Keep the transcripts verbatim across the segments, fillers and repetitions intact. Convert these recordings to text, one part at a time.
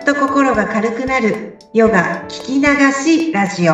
っと心が軽くなるヨガ聞き流しラジオ。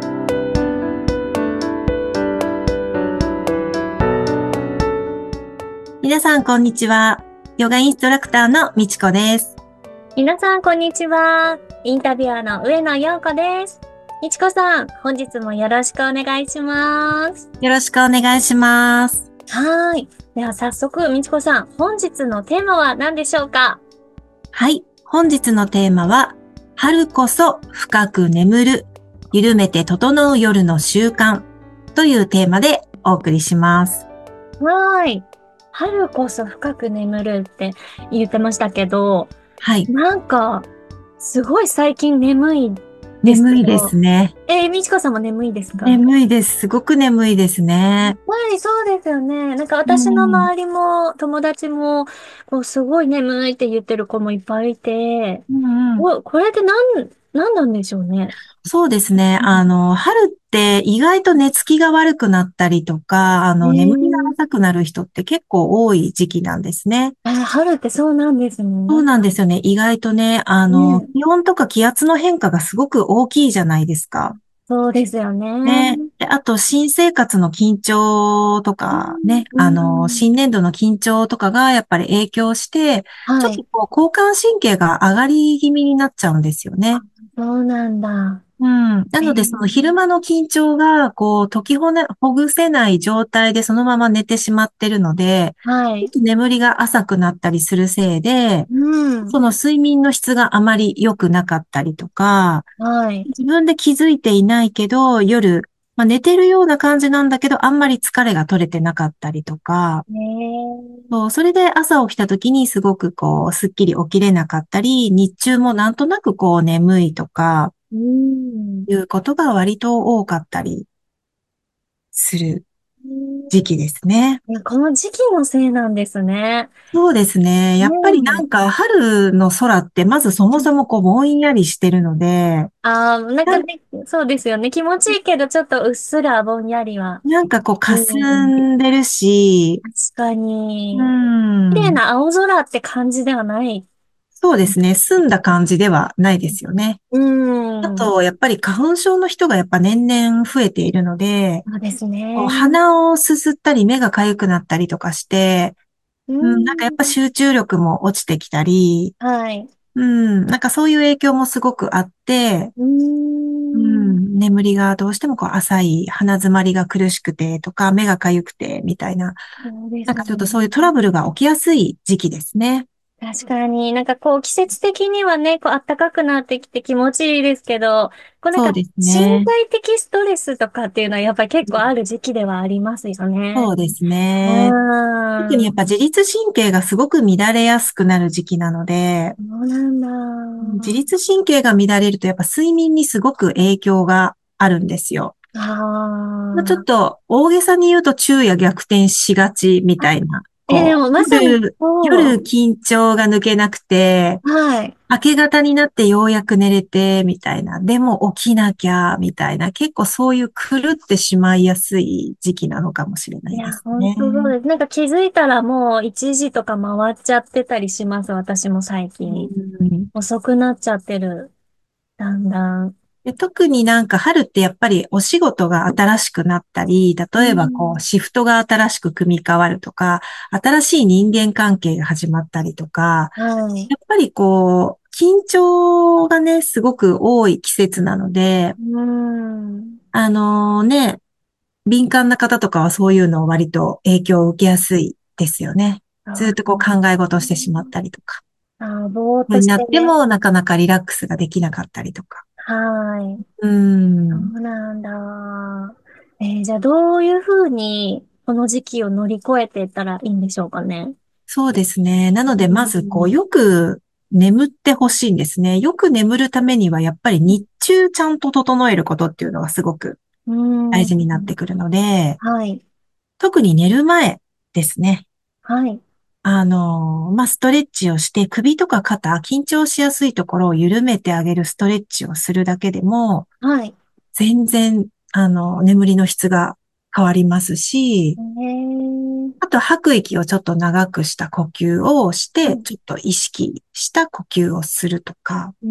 皆さんこんにちは。ヨガインストラクターのみちこです。 皆さんこんにちは。インタビュアーの上野陽子です。みちこさん、本日もよろしくお願いします。 よろしくお願いします。 はーい。では早速、みちこさん、本日のテーマは何でしょうか？ はい。本日のテーマは、春こそ深く眠る、緩めて整う夜の習慣というテーマでお送りします。 はーい。春こそ深く眠るって言ってましたけど、 はい。 なんか、すごい最近眠いです眠いでけど、 すね。 えー、みちこさんも眠いですか？ 眠いです。すごく眠いですね。 はい、そうですよね。なんかう私のん。 周りも友達も、こうすごい眠いって言ってる子もいっぱいいて、 うんうん。 ここれってなん、なんなんでしょうね。 そうですね。 うん。 あの、春って意外と寝つきが悪くなったりとか、あえの、眠りがー、 浅くなる人って結構多い時期なんですね。 あ、春ってそうなんですそうね。 なんですよね。意外とね、あの、 ね、 気温とか気圧の変化がすごく大きいじゃないですか。 そうですよね。 ね。で、あと、新生活の緊張とうかね、 ん、うあの、 ん、 新年度の緊張とかがやっぱり影響して、ちょはい。 っとこう、交感神経が上がり気味になっちゃうんですよね。 そうなんだ。 うん。なえので、その昼ー、 間の緊張が、こう、解きほね、ほぐせない状態でそのまま寝てしまってるので、 はい。 ちょっと眠りが浅くなったりするせいで、 うん、 その睡眠の質があまり良くなかったりとか、 はい。 自分で気づいていないけど、夜、まあ、寝てるような感じなんだけど、あんまり疲れが取れてなかったりとか、 ねえ。 そう、それで朝起きた時にすごくこう、すっきり起きれなかったり、日中もなんとなくこう眠いとか、 うん。 いうことが割と多かったりする時期ですね。 いや、この時期のせいなんですね。 そうですね。やっぱりなうん。 んか春の空ってまずそもそもこうぼんやりしてるので、 ああ、なんなんかね、そうですよね。気持ちいいけど、ちょっとうっすらぼんやりは。 なんかこううん。 霞んでるし、 確かうに。綺麗ん。 な青空って感じではない。 そうですね。澄んだ感じではないですよね。 うん。 あと、やっぱり花粉症の人がやっぱ年々増えているので、 そうですこうね。 鼻をすすったり目が痒くなったりとかして、 ううん、なんかやっぱん。 集中力も落ちてきたり、 はい。 うん、なんかそういう影響もすごくあって、 うん。 うん、眠りがどうしてもこう浅い、鼻詰まりが苦しくてとか、目が痒くてみたいな、 そうですね。 なんかちょっとそういうトラブルが起きやすい時期ですね。 確かになんかこう季節的にはね、こう暖かくなってきて気持ちいいですけど、こうなんかそうです身ね。 体的ストレスとかっていうのはやっぱり結構ある時期ではありますよね。 そうですうね。特にーん。 やっぱ自律神経がすごく乱れやすくなる時期なので、 そうなん自だ。 律神経が乱れるとやっぱ睡眠にすごく影響があるんですよ。まあ、ちょっあと大げさに言うと昼夜逆転しがちみあ。 たいな。 え、でこう、 もまさに夜、夜そう。 緊張が抜けなくて、 はい。 明け方になってようやく寝れて、みたいな。でも起きなきゃ、みたいな。結構そういう狂ってしまいやすい時期なのかもしれないや、 いですね。 ほんとそうです。なんか気づいたらもういちじとか回っちゃってたりします。私も最う近。 ん。 遅くなっちゃってる。だんだん。 で、特になんか春ってやっぱりお仕事が新しくなったり、 う例えばこうん。 シフトが新しく組み替わるとか、新しい人間関係が始まったりとか、 はい。 やっぱりこう、緊張がね、すごく多い季節なので、 うん。 あのね、敏感な方とかはそういうのを割と影響を受けやすいですよね。ずっとこうそうです考え事をしてしまっね。 たりとか。 あー、ぼーっとになっしてね。 てもなかなかリラックスができなかったりとか。 はい。 うーそん。 うなんだ。えーじゃあどういうふうにこの時期を乗り越えていったらいいんでしょうかね。 そうですね。なので、 うまず、こう、 ん。 よく眠ってほしいんですね。よく眠るためには、やっぱり日中ちゃんと整えることっていうのがすごくうん。 大事になってくるので、 はい。 特に寝る前ですね。 はい。 あの、まあ、ストレッチをして、首とか肩、緊張しやすいところを緩めてあげるストレッチをするだけでも、 はい。 全然、あの、眠りの質が変わりますし、 へえ。 ん。 あと、吐く息をちょっと長くした呼吸をして、 うん。 ちょっと意識した呼吸をするとか、 うん。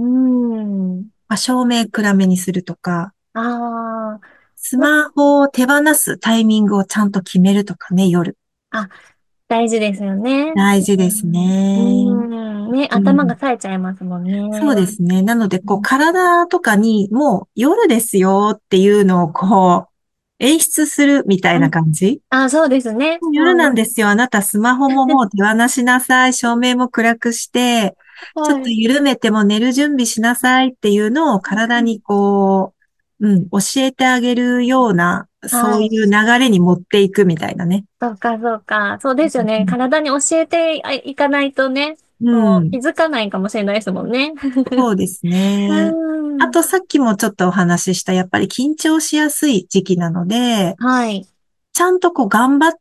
まあ、照明暗めにするとか、 ああ。 スマホを手放すタイミングをちゃんと決めるとかね、夜。 あ、大事ですよね。 大事ですうん。 ね。 うん。ね、 うん。 頭が冴えちゃいますもんそうね。 ですね。なので、こう、 うん。 体とかにもう夜ですよっていうのをこう、演出するみたいなうん。 感じ。 あ、そうですね。 夜なんうん。 ですよ。あなたスマホももう手放しなさい。照明も暗くして、ちょっとはい。 緩めても寝る準備しなさいっていうのを体にこう、うん、教えてあげるような、そういはい。 う流れに持っていくみたいなね。 そうか、そうか。そうですよね。体に教えていかないとね、 うこう、 ん、 気づかないかもしれないですもんね。 そうですね。 うん。 あとさっきもちょっとお話しした、やっぱり緊張しやすい時期なので、 はい。 ちゃんとこう頑張った、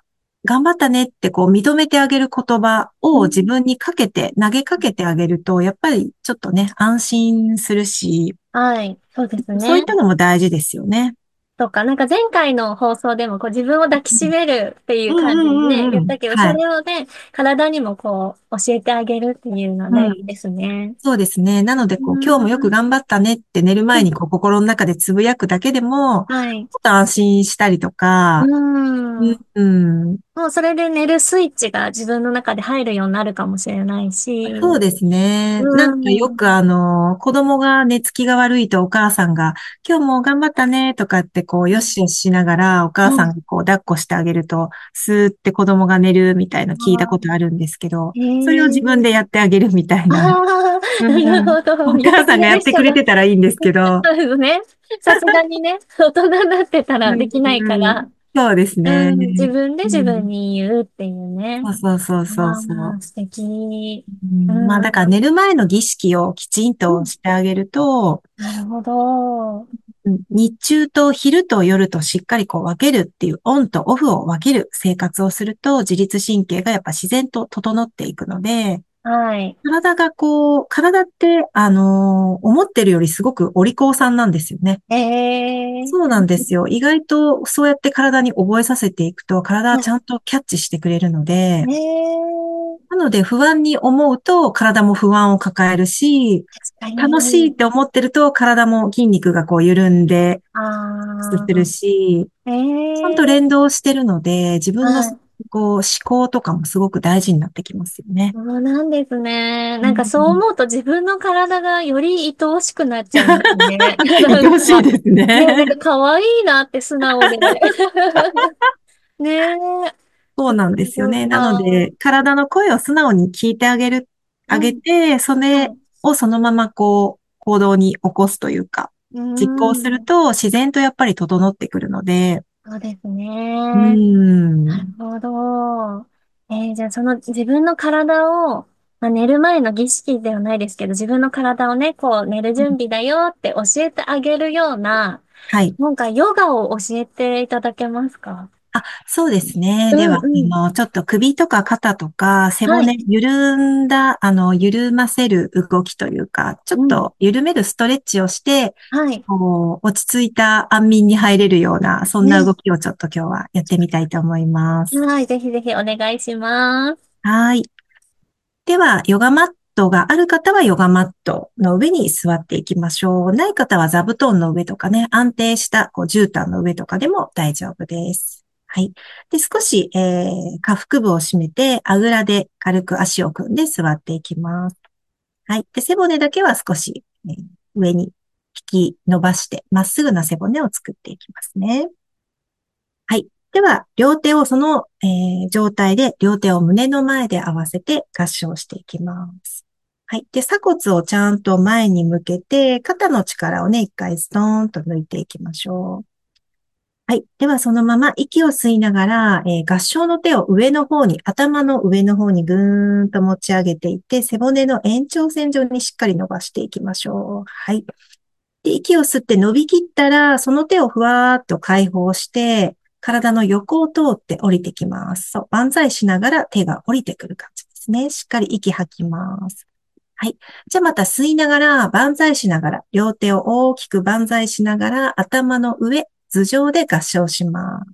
頑張ったねってこう認めてあげる言葉を自うん。 分にかけて、投げかけてあげると、やっぱりちょっとね、安心するし、 はい。そうですね。 そういったのも大事ですよね。 とか、なんか前回の放送でもこう自分を抱きしめるっていううんう感じでね、 んうんうん。 言ったけど、そはい。 れをね、体にもこう教えてあげるっていうのは大事うん。 ですね。 そうですね。なので、 うこう、今日もよくん。 頑張ったねって寝るうん。 前にこう心の中でつぶやくだけでも、 はい。 ちょっと安心したりとうか、うん、 ん。 うん、 もうそれで寝るスイッチが自分の中で入るようになるかもしれないし。 そうですね。なんかようん。 くあの、子供が寝つきが悪いとお母さんが、今日も頑張ったねとかってこう、よしよししながら、お母さんはい。 がこう、抱っこしてあげると、スーって子供が寝るみたいな聞いたこあとあるんですけど、 ー、 それを自分でへえ。 やってあげるみたいあな。うあ、なるん、 ほど。 おやってく母さんがやってれる人が。 くれてたらいいんですけど、 そうですね。さすがにね、大人になってたうらできないかん、 ら。 そうですね。 うん、自分で自分うん、 に言うっていうね。 そうそうそうそうそう。 ああ、素敵。ううん、まあん、うん、 だから寝る前の儀式をきちんうん。 としてあげると、 なるほど。 うん日中と昼と夜としっかりこう分けるっていうオンとオフを分ける生活をすると自律神経がやっぱ自然と整っていくので、 はい。 体がこう、体って、あのー思ってるよりすごくお利口さんなんですよね。 ええ。 そうなんですよ。意外とそうやって体に覚えさせていくと体はちゃんとキャッチしてくれるので、 ええ。 なので不安に思うと体も不安を抱えるし、 確か楽しいっに。 て思ってると体も筋肉がこう緩んで、するああ、 し、 えちゃんとえ。 連動してるので、自分のはい。 こう思考とかもすごく大事になってきますよね。 そうなんですね。 うん、 なんかそう思うと自分の体がより愛おしくなっちゃいますね。な愛んか、 おしいですね、なんかね。 可愛いなって素直で。ねえ。 そうなんでそうか、そうすよね。なのか。 で、体の声を素直に聞いてあげる、あげうん。 て、それはい。 をそのままこう、行動に起こすというか、 うー実行するん。 と自然とやっぱり整ってくるので、 そうですうーね。なるん。 ほど。えーじゃあその自分の体を、まあ、寝る前の儀式ではないですけど、自分の体をね、こう寝る準備だよって教えてあげるような、 はい。 なんかヨガを教えていただけますか？ あ、そうですね。では、あうんうん。 の、ちょっと首とか肩とか背はい。 骨、緩んだ、あの、緩ませる動きというか、ちょっうん。 と緩めるストレッチをして、 はい。 こう、落ち着いた安眠に入れるような、そんな動ね。 きをちょっと今日はやってみたいと思います。 はい。ぜひぜひお願いします。 はい。では、ヨガマットがある方はヨガマットの上に座っていきましょう。ない方は座布団の上とかね、安定したこう絨毯の上とかでも大丈夫です。はい。で、少し、えー、下腹部を締めて、あぐらで軽く足を組んで座っていきます。はい。で、背骨だけは少し、えー上に引き伸ばして、まっすぐな背骨を作っていきますね。はい。では、両手をその、えー状態で、両手を胸の前で合わせて合掌していきます。はい。で、鎖骨をちゃんと前に向けて、肩の力をね、一回ストーンと抜いていきましょう。はい。では、そのまま息を吸いながら、えー合掌の手を上の方に、頭の上の方にぐーんと持ち上げていって、背骨の延長線上にしっかり伸ばしていきましょう。はい。で、息を吸って伸びきったら、その手をふわーっと解放して、体の横を通って降りてきます。そう、万歳しながら手が降りてくる感じですね。しっかり息吐きます。はい。じゃあまた吸いながら、万歳しながら、両手を大きく万歳しながら、頭の上、頭上で合掌します。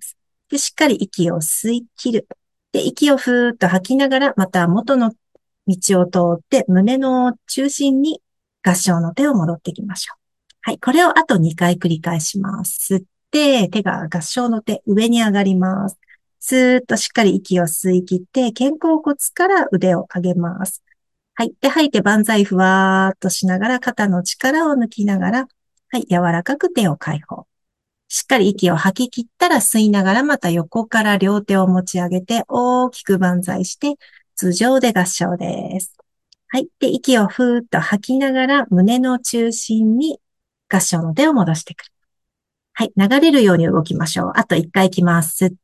で、しっかり息を吸い切る。で、息をふーっと吐きながら、また元の道を通って胸の中心に合掌の手を戻っていきましょう。はい。これをあとにかい繰り返します。吸って、手が合掌の手、上に上がります。スーッとしっかり息を吸い切って、肩甲骨から腕を上げます。はい。で、吐いて万歳ふわーっとしながら肩の力を抜きながら、はい。柔らかく手を解放。しっかり息を吐き切ったら吸いながらまた横から両手を持ち上げて大きく万歳して頭上で合掌です。はい。で、息をふーっと吐きながら胸の中心に合掌の手を戻してくる。はい。流れるように動きましょう。あといっかいいきます。吸って、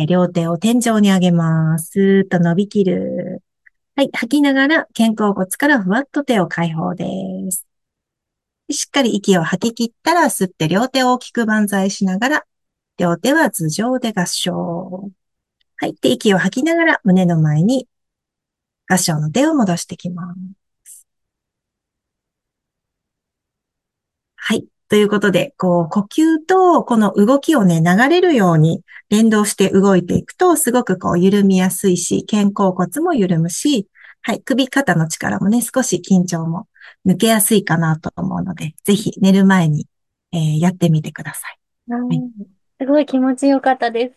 両手を天井に上げます。スーッと伸びきる。はい。吐きながら肩甲骨からふわっと手を解放です。しっかり息を吐き切ったら吸って両手を大きく万歳しながら、両手は頭上で合掌。はい。で、息を吐きながら胸の前に合掌の手を戻してきます。はい。ということで、こう、呼吸とこの動きをね、流れるように連動して動いていくと、すごくこう、緩みやすいし、肩甲骨も緩むし、はい。首肩の力もね、少し緊張も抜けやすいかなと思うので、ぜひ寝る前に、えーやってみてください。はい。 うん、すごい気持ちよかったです。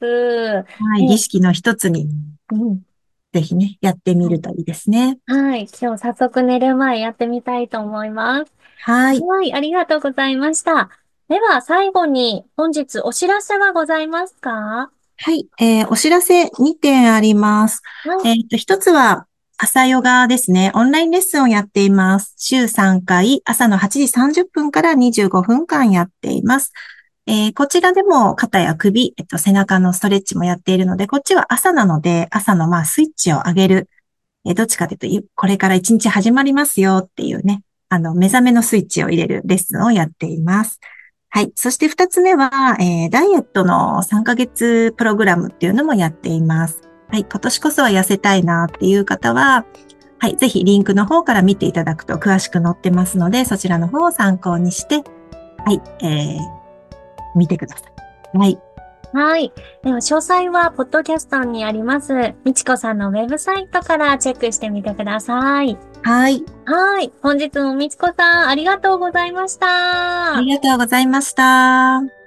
はい。儀え、 式の一つに、 うん。 ぜひね、やってみるといいですね。 はい。今日早速寝る前やってみたいと思います。 はい。 はい。ありがとうございました。では、最後に本日お知らせはございますか？ はい。えーお知らせにてんあります。 はい。 えっと、一つは、朝ヨガですね。オンラインレッスンをやっています。週さんかい、朝のはちじさんじゅっぷんからにじゅうごふんかんやっています。えーこちらでも肩や首、えっと、背中のストレッチもやっているので、こっちは朝なので、朝のまあスイッチを上げる。えーどっちかというと、いこれから一日始まりますよっていうね、あの、目覚めのスイッチを入れるレッスンをやっています。はい。そして二つ目は、えーダイエットのさんかげつプログラムっていうのもやっています。はい。今年こそは痩せたいなっていう方は、はい。ぜひリンクの方から見ていただくと詳しく載ってますので、そちらの方を参考にして、はい。えー、見てください。はい。 はい。では、詳細は、ポッドキャストにあります、みちこさんのウェブサイトからチェックしてみてください。 はい。 はい。本日もみちこさん、ありがとうございましあた。 りがとうございました。